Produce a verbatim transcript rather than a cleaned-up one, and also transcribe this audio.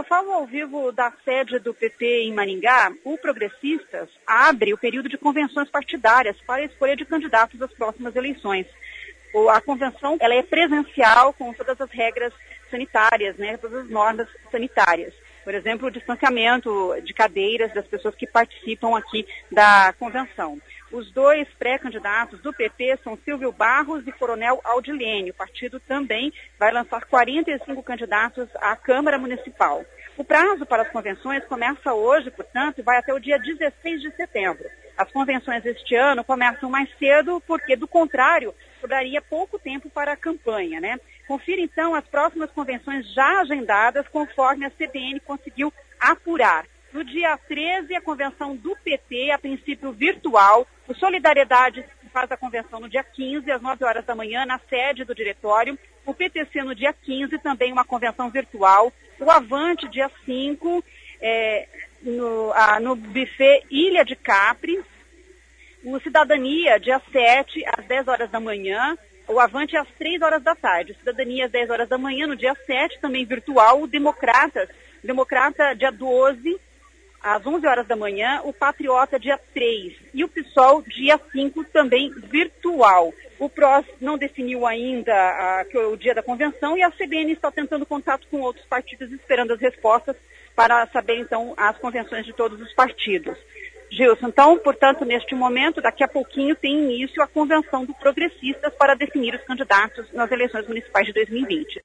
eu falo ao vivo da sede do P T em Maringá. O Progressistas abre o período de convenções partidárias para a escolha de candidatos às próximas eleições. A convenção ela é presencial com todas as regras sanitárias, né, todas as normas sanitárias. Por exemplo, o distanciamento de cadeiras das pessoas que participam aqui da convenção. Os dois pré-candidatos do P T são Silvio Barros e Coronel Audilene. O partido também vai lançar quarenta e cinco candidatos à Câmara Municipal. O prazo para as convenções começa hoje, portanto, e vai até o dia dezesseis de setembro. As convenções este ano começam mais cedo porque, do contrário, sobraria pouco tempo para a campanha, né? Confira, então, as próximas convenções já agendadas, conforme a C B N conseguiu apurar. No dia treze, a convenção do P T, a princípio virtual. O Solidariedade faz a convenção no dia quinze, às nove horas da manhã, na sede do diretório. O P T C no dia quinze, também uma convenção virtual. O Avante, dia cinco, é, no, ah, no buffet Ilha de Capri. O Cidadania, dia sete, às dez horas da manhã. O Avante às três horas da tarde. O Cidadania às dez horas da manhã, no dia sete, também virtual. O Democratas, Democrata, dia doze, às onze horas da manhã. O Patriota, dia três. E o PSOL, dia cinco, também virtual. O P R O S não definiu ainda a, o dia da convenção e a C B N está tentando contato com outros partidos, esperando as respostas para saber, então, as convenções de todos os partidos. Gilson, então, portanto, neste momento, daqui a pouquinho tem início a convenção do Progressistas para definir os candidatos nas eleições municipais de dois mil e vinte.